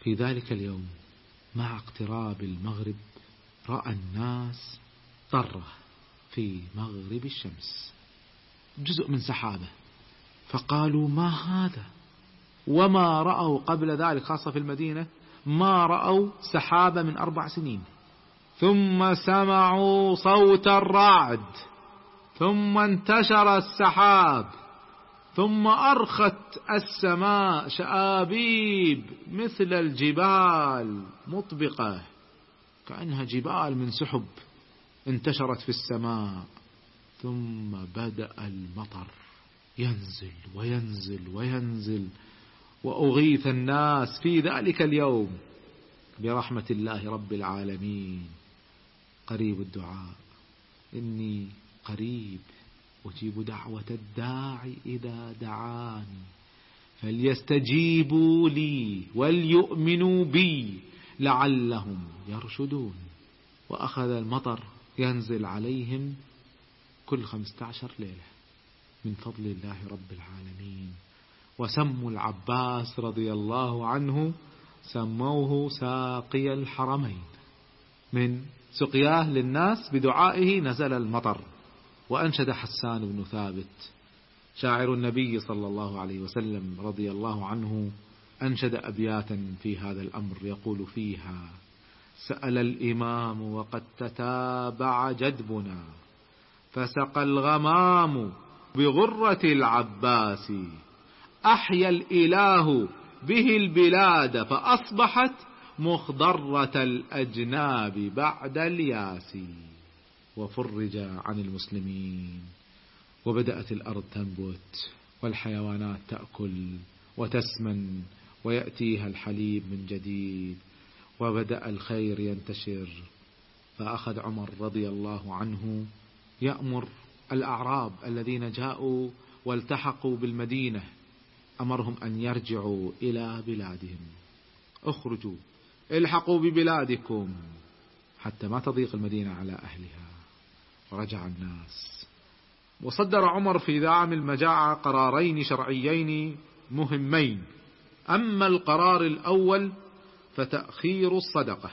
في ذلك اليوم مع اقتراب المغرب رأى الناس ضرة في مغرب الشمس، جزء من سحابة، فقالوا ما هذا؟ وما رأوا قبل ذلك خاصة في المدينة، ما رأوا سحابة من 4 سنين. ثم سمعوا صوت الرعد، ثم انتشر السحاب، ثم أرخت السماء شآبيب مثل الجبال مطبقة، كأنها جبال من سحب انتشرت في السماء. ثم بدأ المطر ينزل وينزل وينزل، وأغيث الناس في ذلك اليوم برحمة الله رب العالمين. قريب الدعاء، إني قريب أجيب دعوة الداعي إذا دعاني فليستجيبوا لي وليؤمنوا بي لعلهم يرشدون. وأخذ المطر ينزل عليهم كل 15 ليلة من فضل الله رب العالمين. وسموا العباس رضي الله عنه، سموه ساقي الحرمين، من سقياه للناس بدعائه نزل المطر. وأنشد حسان بن ثابت شاعر النبي صلى الله عليه وسلم رضي الله عنه، أنشد أبياتا في هذا الأمر يقول فيها: سأل الإمام وقد تتابع جدبنا، فسقى الغمام بغرة العباس، أحيا الإله به البلاد فأصبحت مخضرة الأجناب بعد الياس. وفرج عن المسلمين، وبدأت الأرض تنبت والحيوانات تأكل وتسمن ويأتيها الحليب من جديد، وبدأ الخير ينتشر. فأخذ عمر رضي الله عنه يأمر الأعراب الذين جاءوا والتحقوا بالمدينة، أمرهم أن يرجعوا إلى بلادهم، اخرجوا الحقوا ببلادكم حتى ما تضيق المدينة على أهلها. ورجع الناس. وصدر عمر في عام المجاعة قرارين شرعيين مهمين. أما القرار الأول فتأخير الصدقة،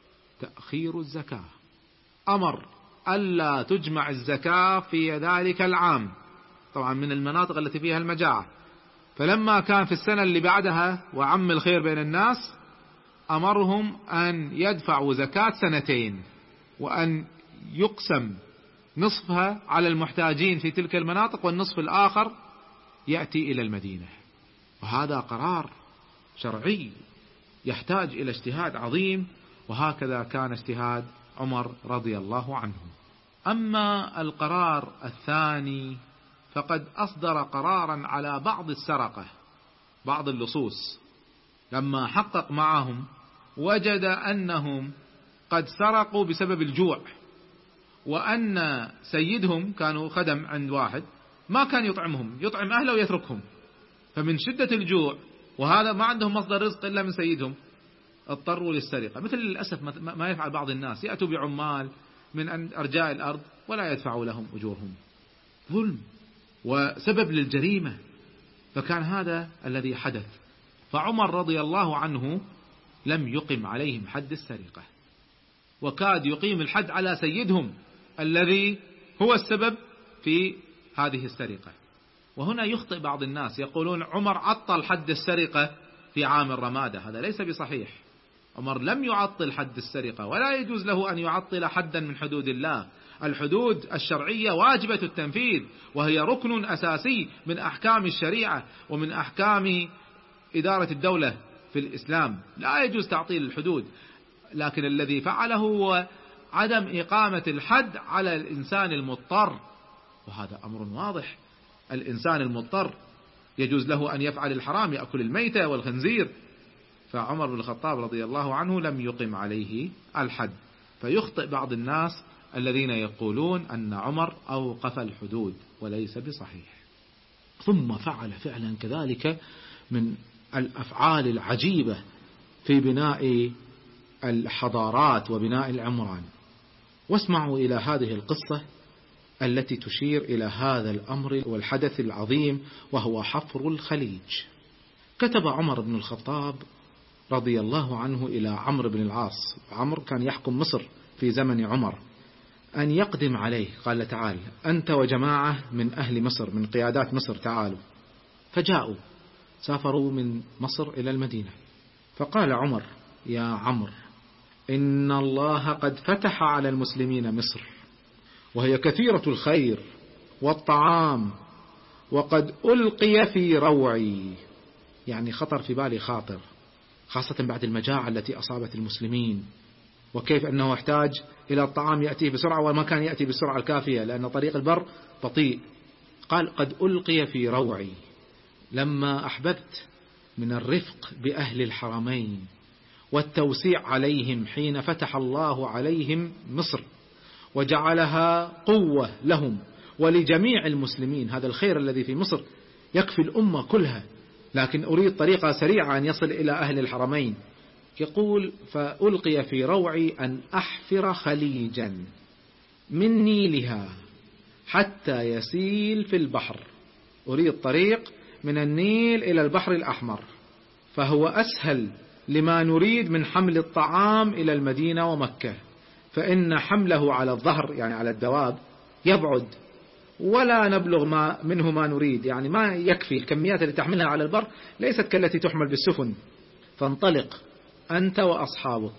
تأخير الزكاة، أمر ألا تجمع الزكاة في ذلك العام، طبعا من المناطق التي فيها المجاعة. فلما كان في السنة اللي بعدها وعم الخير بين الناس، أمرهم أن يدفعوا زكاة 2، وأن يقسم نصفها على المحتاجين في تلك المناطق والنصف الآخر يأتي إلى المدينة. وهذا قرار شرعي يحتاج إلى اجتهاد عظيم، وهكذا كان اجتهاد عمر رضي الله عنه. أما القرار الثاني فقد أصدر قرارا على بعض السرقة، بعض اللصوص، لما حقق معهم وجد أنهم قد سرقوا بسبب الجوع، وأن سيدهم كانوا خدم عند واحد ما كان يطعمهم، يطعم أهله ويتركهم، فمن شدة الجوع وهذا ما عندهم مصدر رزق إلا من سيدهم اضطروا للسرقة. مثل للأسف ما يفعل بعض الناس، يأتوا بعمال من أرجاء الأرض ولا يدفعوا لهم أجورهم، ظلم وسبب للجريمة. فكان هذا الذي حدث. فعمر رضي الله عنه لم يقم عليهم حد السرقة، وكاد يقيم الحد على سيدهم الذي هو السبب في هذه السرقة. وهنا يخطئ بعض الناس، يقولون عمر عطل حد السرقة في عام الرمادة، هذا ليس بصحيح. عمر لم يعطل حد السرقة، ولا يجوز له أن يعطل حدا من حدود الله. الحدود الشرعية واجبة التنفيذ، وهي ركن أساسي من أحكام الشريعة ومن أحكام إدارة الدولة في الإسلام، لا يجوز تعطيل الحدود. لكن الذي فعله هو عدم إقامة الحد على الإنسان المضطر، وهذا أمر واضح. الإنسان المضطر يجوز له أن يفعل الحرام، يأكل الميتة والخنزير. فعمر بن الخطاب رضي الله عنه لم يقم عليه الحد. فيخطئ بعض الناس الذين يقولون أن عمر أوقف الحدود، وليس بصحيح. ثم فعل فعلا كذلك من الأفعال العجيبة في بناء الحضارات وبناء العمران. واسمعوا إلى هذه القصة التي تشير إلى هذا الأمر والحدث العظيم، وهو حفر الخليج. كتب عمر بن الخطاب رضي الله عنه إلى عمرو بن العاص، عمرو كان يحكم مصر في زمن عمر، أن يقدم عليه. قال تعال أنت وجماعة من أهل مصر من قيادات مصر تعالوا. فجاءوا سافروا من مصر إلى المدينة. فقال عمر يا عمرو إن الله قد فتح على المسلمين مصر وهي كثيرة الخير والطعام، وقد ألقي في روعي، يعني خطر في بالي خاطر، خاصة بعد المجاعة التي أصابت المسلمين، وكيف أنه يحتاج إلى الطعام يأتيه بسرعة وما كان يأتي بالسرعة الكافية لأن طريق البر بطيء. قال قد ألقي في روعي، لما أحببت من الرفق بأهل الحرمين والتوسيع عليهم حين فتح الله عليهم مصر وجعلها قوة لهم ولجميع المسلمين، هذا الخير الذي في مصر يكفي الأمة كلها، لكن أريد طريقة سريعة أن يصل إلى أهل الحرمين. يقول فألقي في روعي أن أحفر خليجا من نيلها حتى يسيل في البحر، أريد طريق من النيل إلى البحر الأحمر، فهو أسهل لما نريد من حمل الطعام إلى المدينة ومكة، فإن حمله على الظهر يعني على الدواب يبعد ولا نبلغ منه ما نريد، يعني ما يكفي الكميات التي تحملها على البر ليست كالتي تحمل بالسفن. فانطلق أنت وأصحابك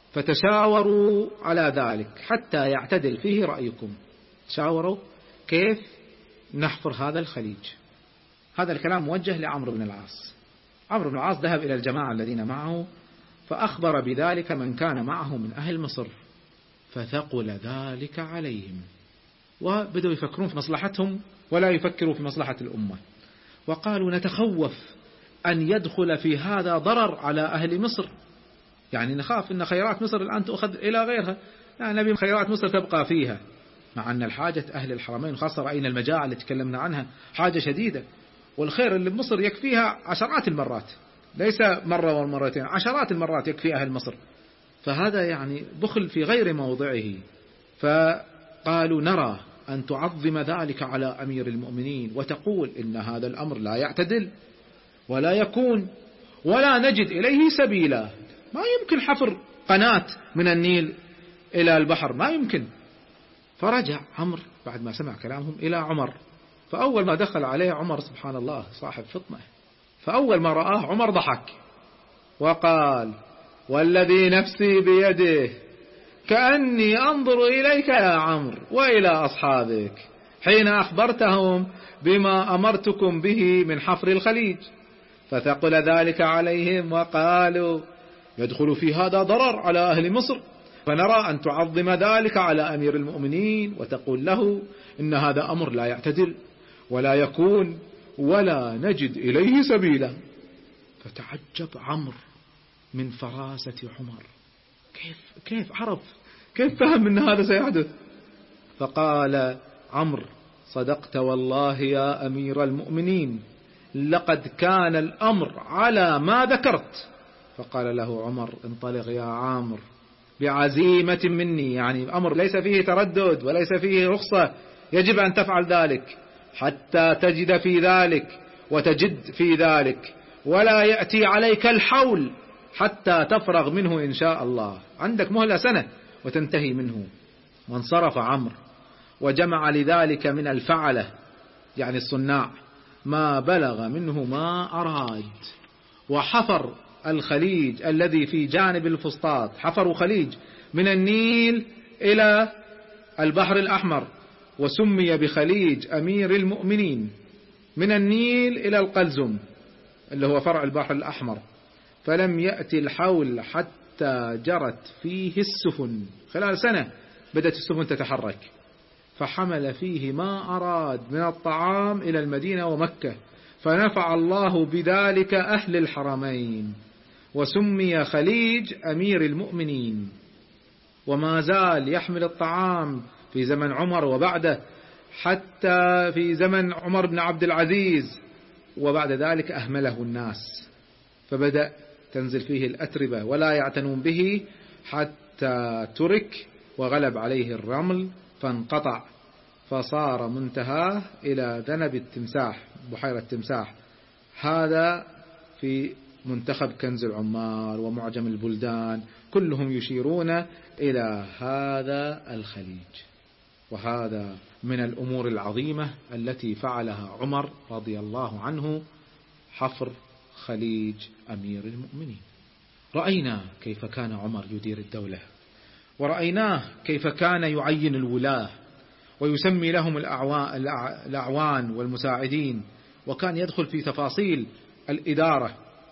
فتشاوروا على ذلك حتى يعتدل فيه رأيكم. تشاوروا كيف نحفر هذا الخليج. هذا الكلام موجه لعمرو بن العاص. عمرو بن العاص ذهب إلى الجماعة الذين معه فأخبر بذلك من كان معه من أهل مصر، فثقل ذلك عليهم وبدأوا يفكرون في مصلحتهم ولا يفكروا في مصلحة الأمة، وقالوا نتخوف أن يدخل في هذا ضرر على أهل مصر، يعني نخاف أن خيرات مصر الآن تأخذ إلى غيرها، يعني نبي خيرات مصر تبقى فيها، مع أن الحاجة أهل الحرمين خاصة رأينا المجاعة التي تكلمنا عنها حاجة شديدة، والخير اللي بمصر يكفيها عشرات المرات، ليس مرة والمرتين، عشرات المرات يكفي أهل مصر، فهذا يعني بخل في غير موضعه. فقالوا نرى أن تعظم ذلك على أمير المؤمنين وتقول إن هذا الأمر لا يعتدل ولا يكون ولا نجد إليه سبيلا، ما يمكن حفر قناة من النيل إلى البحر، ما يمكن. فرجع عمرو بعد ما سمع كلامهم إلى عمر، فأول ما دخل عليه عمر سبحان الله صاحب فطنة، فأول ما رآه عمر ضحك وقال والذي نفسي بيده كأني أنظر إليك يا عمرو وإلى أصحابك حين أخبرتهم بما أمرتكم به من حفر الخليج، فثقل ذلك عليهم وقالوا يدخل في هذا ضرر على أهل مصر، فنرى أن تعظم ذلك على أمير المؤمنين وتقول له إن هذا أمر لا يعتدل ولا يكون ولا نجد إليه سبيلا. فتعجب عمرو من فراسة عمر، كيف عرف، كيف فهم أن هذا سيحدث؟ فقال عمرو صدقت والله يا أمير المؤمنين لقد كان الأمر على ما ذكرت. فقال له عمر انطلق يا عمرو بعزيمة مني، يعني أمر ليس فيه تردد وليس فيه رخصة، يجب أن تفعل ذلك حتى تجد في ذلك وتجد في ذلك، ولا يأتي عليك الحول حتى تفرغ منه إن شاء الله، عندك مهلة سنة وتنتهي منه. وانصرف عمرو وجمع لذلك من الفعلة يعني الصناع ما بلغ منه ما أراد، وحفر الخليج الذي في جانب الفسطاط، حفروا خليج من النيل إلى البحر الأحمر، وسمي بخليج أمير المؤمنين، من النيل إلى القلزم اللي هو فرع البحر الأحمر، فلم يأتي الحول حتى جرت فيه السفن، خلال سنة بدأت السفن تتحرك، فحمل فيه ما أراد من الطعام إلى المدينة ومكة، فنفع الله بذلك أهل الحرمين، وسمي خليج أمير المؤمنين. وما زال يحمل الطعام في زمن عمر وبعده، حتى في زمن عمر بن عبد العزيز، وبعد ذلك أهمله الناس، فبدأ تنزل فيه الأتربة ولا يعتنون به حتى ترك وغلب عليه الرمل فانقطع، فصار منتهاه إلى ذنب التمساح، بحيرة التمساح، هذا في منتخب كنز العمار ومعجم البلدان كلهم يشيرون إلى هذا الخليج. وهذا من الأمور العظيمة التي فعلها عمر رضي الله عنه، حفر خليج أمير المؤمنين. رأينا كيف كان عمر يدير الدولة، ورأيناه كيف كان يعين الولاة ويسمي لهم الأعوان والمساعدين، وكان يدخل في تفاصيل الإدارة،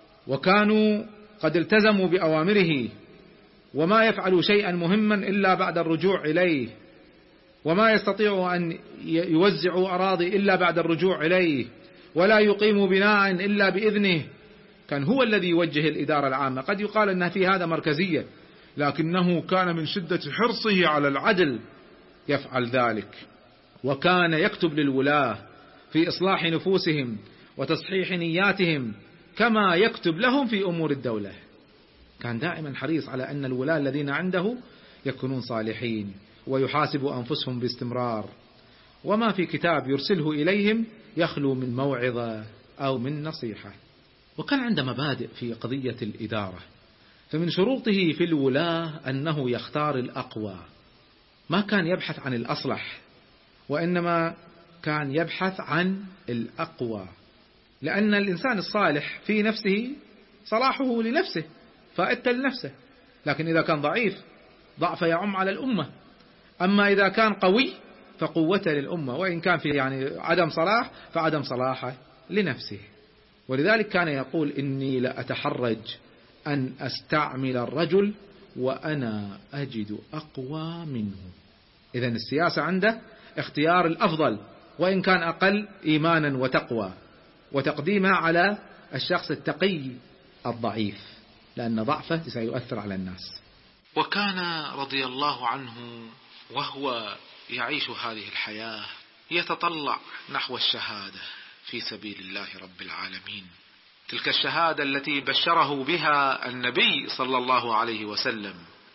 وكانوا قد التزموا بأوامره، وما يفعلوا شيئا مهما إلا بعد الرجوع إليه، وما يستطيعوا أن يوزعوا أراضي إلا بعد الرجوع إليه، ولا يقيموا بناء إلا بإذنه. كان هو الذي يوجه الإدارة العامة. قد يقال أن في هذا مركزية، لكنه كان من شدة حرصه على العدل يفعل ذلك. وكان يكتب للولاة في إصلاح نفوسهم وتصحيح نياتهم كما يكتب لهم في أمور الدولة. كان دائما حريص على أن الولاة الذين عنده يكونون صالحين ويحاسبوا أنفسهم باستمرار، وما في كتاب يرسله إليهم يخلو من موعظة أو من نصيحة. وكان عنده مبادئ في قضية الإدارة، فمن شروطه في الولاة أنه يختار الأقوى، ما كان يبحث عن الأصلح، وإنما كان يبحث عن الأقوى، لأن الإنسان الصالح في نفسه صلاحه لنفسه فائدة لنفسه، لكن إذا كان ضعيف ضعف يعم على الأمة. أما إذا كان قوي فقوته للأمة، وإن كان في عدم صلاح فعدم صلاحه لنفسه. ولذلك كان يقول: إني لأتحرج أن أستعمل الرجل وأنا أجد أقوى منه. إذن السياسة عنده اختيار الأفضل وإن كان أقل إيمانا وتقوى، وتقديمها على الشخص التقي الضعيف، لأن ضعفه سيؤثر على الناس. وكان رضي الله عنه وهو يعيش هذه الحياة يتطلع نحو الشهادة في سبيل الله رب العالمين، تلك الشهادة التي بشره بها النبي صلى الله عليه وسلم.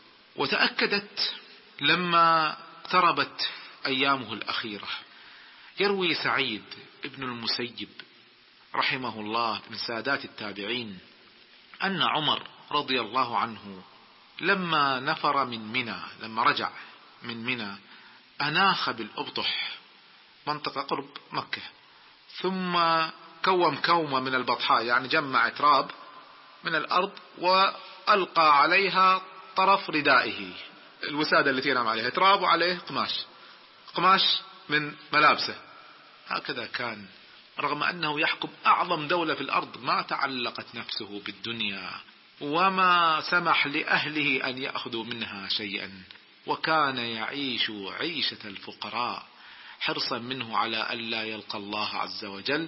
وتأكدت لما اقتربت أيامه الأخيرة. يروي سعيد ابن المسيب رحمه الله من سادات التابعين أن عمر رضي الله عنه لما نفر من منى، لما رجع من منى، أناخ بالأبطح منطقة قرب مكة، ثم كوم كومة من البطحاء، يعني جمع تراب من الأرض وألقى عليها طرف ردائه، الوسادة التي ينام عليها تراب وعليه قماش من ملابسه. هكذا كان، رغم أنه يحكم أعظم دولة في الأرض، ما تعلقت نفسه بالدنيا وما سمح لأهله أن يأخذوا منها شيئا، وكان يعيش عيشة الفقراء حرصا منه على ألا يلقى الله عز وجل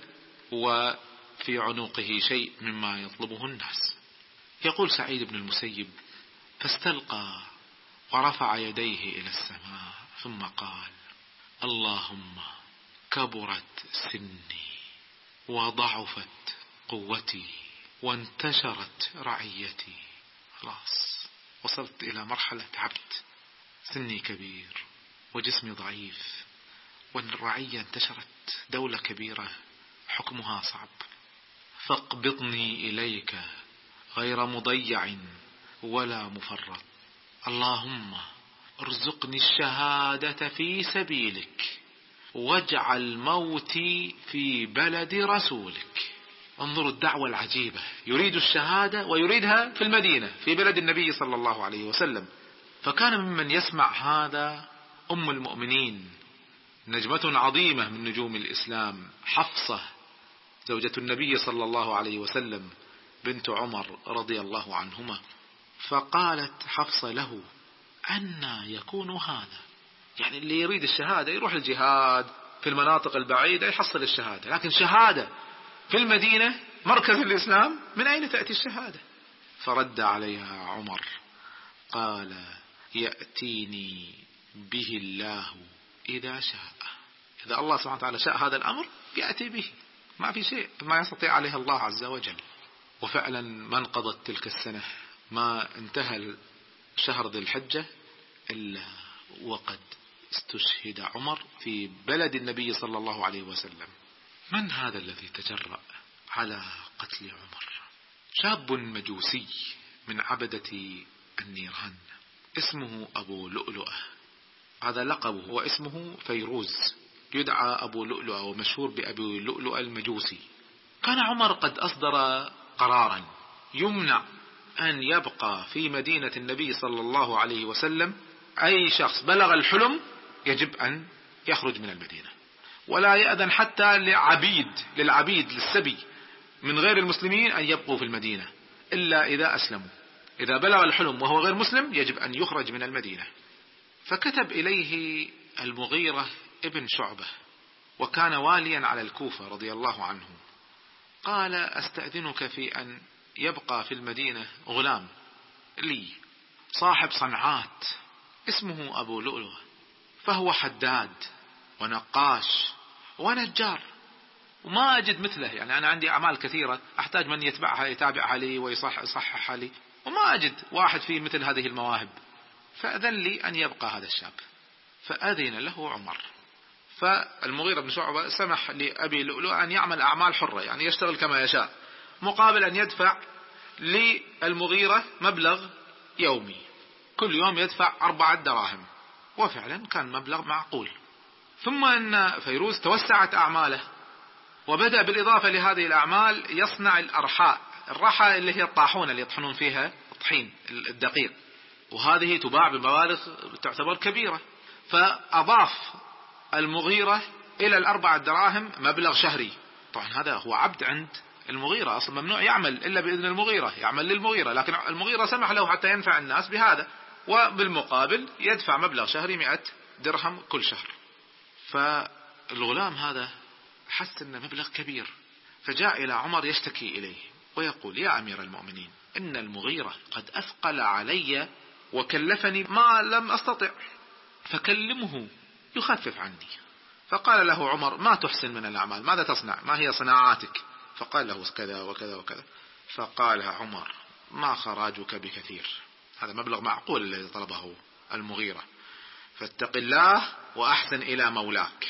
وفي عنقه شيء مما يطلبه الناس. يقول سعيد بن المسيب: فاستلقى ورفع يديه إلى السماء ثم قال: اللهم كبرت سني وضعفت قوتي وانتشرت رعيتي. خلاص وصلت إلى مرحلة عبد، سني كبير وجسمي ضعيف والرعية انتشرت، دولة كبيرة حكمها صعب، فاقبضني إليك غير مضيع ولا مفرط. اللهم ارزقني الشهادة في سبيلك واجعل موتي في بلد رسولك. انظروا الدعوة العجيبة، يريد الشهادة ويريدها في المدينة في بلد النبي صلى الله عليه وسلم. فكان ممن يسمع هذا أم المؤمنين، نجمة عظيمة من نجوم الإسلام، حفصة زوجة النبي صلى الله عليه وسلم بنت عمر رضي الله عنهما. فقالت حفصة له: أن يكون هذا؟ يعني اللي يريد الشهادة يروح الجهاد في المناطق البعيدة يحصل الشهادة، لكن شهادة في المدينة مركز الإسلام من أين تأتي الشهادة؟ فرد عليها عمر قال: يأتيني به الله إذا شاء. إذا الله سبحانه وتعالى شاء هذا الأمر يأتي به، ما في شيء ما يستطيع عليه الله عز وجل. وفعلا ما انقضت تلك السنة، ما انتهى شهر ذي الحجة إلا وقد استشهد عمر في بلد النبي صلى الله عليه وسلم. من هذا الذي تجرأ على قتل عمر؟ شاب مجوسي من عبدة النيران اسمه أبو لؤلؤة، هذا لقبه واسمه فيروز، يدعى أبو لؤلؤة ومشهور بأبي لؤلؤة المجوسي. كان عمر قد أصدر قرارا يمنع أن يبقى في مدينة النبي صلى الله عليه وسلم أي شخص بلغ الحلم يجب أن يخرج من المدينة، ولا يأذن حتى للعبيد للسبي من غير المسلمين أن يبقوا في المدينة إلا إذا أسلموا. إذا بلغ الحلم وهو غير مسلم يجب أن يخرج من المدينة. فكتب إليه المغيرة ابن شعبة، وكان واليا على الكوفة رضي الله عنه، قال: أستأذنك في أن يبقى في المدينة غلام لي صاحب صنعات اسمه أبو لؤلؤة، فهو حداد ونقاش ونجار، وما أجد مثله. يعني أنا عندي أعمال كثيرة أحتاج من يتابعها لي ويصححها لي، وما أجد واحد فيه مثل هذه المواهب، فأذن لي أن يبقى هذا الشاب. فأذن له عمر. فالمغيرة بن شعبة سمح لأبي لؤلؤة أن يعمل أعمال حرة، يعني يشتغل كما يشاء، مقابل أن يدفع للمغيرة مبلغ يومي، كل يوم يدفع 4 دراهم، وفعلا كان مبلغ معقول. ثم أن فيروز توسعت أعماله، وبدأ بالإضافة لهذه الأعمال يصنع الرحى اللي هي الطاحونة اللي يطحنون فيها الطحين الدقيق، وهذه تباع بمبالغ تعتبر كبيرة. فأضاف المغيرة إلى 4 دراهم مبلغ شهري. طبعا هذا هو عبد عند المغيرة، أصلا ممنوع يعمل إلا بإذن المغيرة، يعمل للمغيرة، لكن المغيرة سمح له حتى ينفع الناس بهذا، وبالمقابل يدفع مبلغ شهري 100 درهم كل شهر. فالغلام هذا حس أن مبلغ كبير، فجاء إلى عمر يشتكي إليه ويقول: يا أمير المؤمنين، إن المغيرة قد أثقل علي وكلفني ما لم أستطع، فكلمه يخفف عني. فقال له عمر: ما تحسن من الأعمال؟ ماذا تصنع؟ ما هي صناعاتك؟ فقال له: كذا وكذا وكذا. فقال عمر: ما خراجك بكثير، هذا مبلغ معقول الذي طلبه المغيرة، فاتق الله وأحسن إلى مولاك.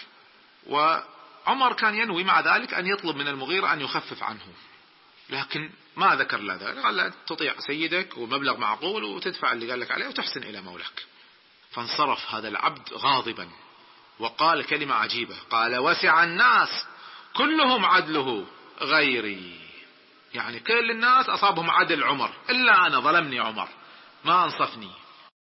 وعمر كان ينوي مع ذلك أن يطلب من المغيرة أن يخفف عنه، لكن ما ذكر له ذلك، قال: تطيع سيدك ومبلغ معقول وتدفع اللي قال لك عليه وتحسن إلى مولاك. فانصرف هذا العبد غاضبا وقال كلمة عجيبة، قال: وسع الناس كلهم عدله غيري، يعني كل الناس أصابهم عدل عمر إلا أنا، ظلمني عمر ما أنصفني.